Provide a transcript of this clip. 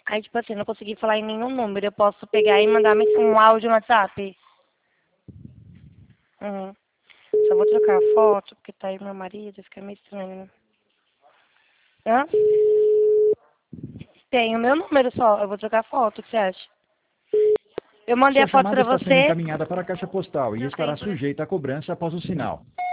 Aí, tipo assim, não consegui falar em nenhum número. Eu posso pegar e mandar um áudio no WhatsApp? Uhum. Só vou trocar a foto, porque tá aí meu marido, fica meio estranho, né? Hã? Tem o meu número só. Eu vou trocar a foto, o que você acha? Eu mandei Sua a foto chamada pra está sendo você. encaminhada para a caixa postal e estará sujeita a cobrança após o sinal.